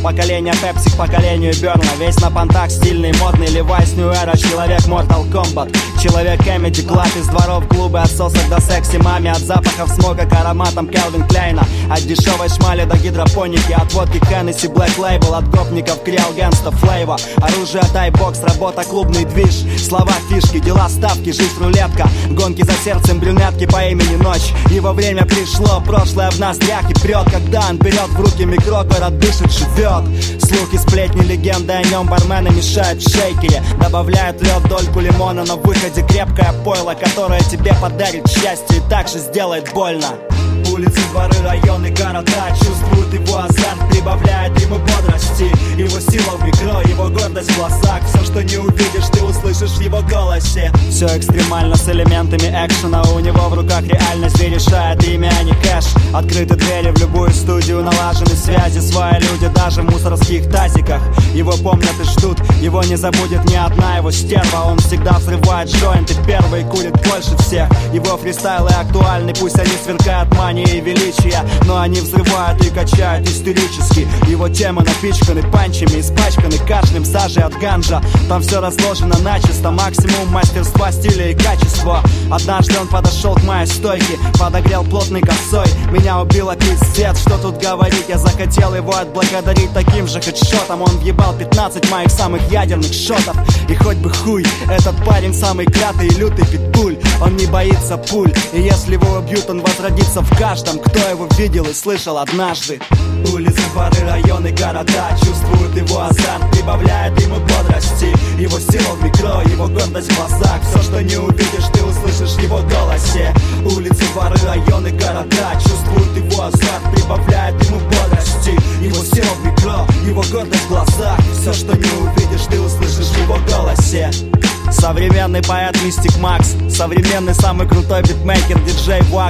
Поколение Пепси к поколению Берна. Весь на понтах, стильный, модный, Levi's New Era. Человек Mortal Kombat, человек Comedy Club. Из дворов клубы, от сосок до секси маме. От запахов смога к ароматам Calvin Klein. От дешевой шмали до гидропоники. От водки Hennessy Black Label. От гопников Криал Гэнста Флейва. Оружие тайбокс, работа клубный движ. Слова фишки, дела ставки, жизнь рулетка. Гонки за сердцем брюнетки по имени Ночь. Его время пришло, прошлое в ноздрях и прет. Когда он берет в руки микро, город дышит, живет. Слухи, сплетни, легенды о нем бармены мешают в шейкере. Добавляют лед, дольку лимона. На выходе крепкое пойло, которое тебе подарит счастье и также сделает больно. Улицы, дворы, районы, города чувствуют его азарт, прибавляет ему бодрости. Его сила в микро, его гордость в глазах. Все, что не увидишь, ты услышишь в его голосе. Все экстремально с элементами экшена. У него в руках реальность и решает имя, а не кэш. Открыты двери в любую студию, налажены связи. Свои люди даже в мусорских тазиках. Его помнят и ждут, его не забудет ни одна его стерва. Он всегда взрывает джойнты первый, курит больше всех. Его фристайлы актуальны, пусть они сверкают манией и величия, но они взрывают и качают истерически. Его темы напичканы панчами, испачканы кашлем, сажей от ганджа. Там все разложено начисто, максимум мастерства, стиля и качества. Однажды он подошел к моей стойке, подогрел плотной косой. Меня убило пиздец, что тут говорить. Я захотел его отблагодарить таким же хедшотом. Он въебал 15 моих самых ядерных шотов. И хоть бы хуй, этот парень самый клятый и лютый питбуль. Он не боится пуль, и если его убьют, он возродится в каждом, кто его видел и слышал однажды. Улицы, дворы, районы, города чувствуют его азарт, прибавляет ему бодрости. Его сила в микро, его гордость в глазах. Все, что не увидишь, ты услышишь в его голосе. Улицы, дворы, районы, города чувствуют его азарт, прибавляет ему бодрости. Его сила в микро, его гордость в глазах. Все, что не увидишь, ты услышишь в его голосе. Современный поэт Мистик Макс, современный самый крутой битмейкер диджей Вак.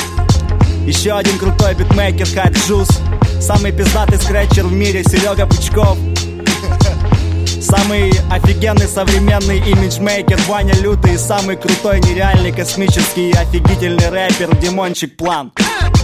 Еще один крутой битмейкер Хат Джус. Самый пиздатый скретчер в мире Серега Пучков. Самый офигенный современный имиджмейкер Ваня Лютый. И самый крутой нереальный космический офигительный рэпер Димончик План.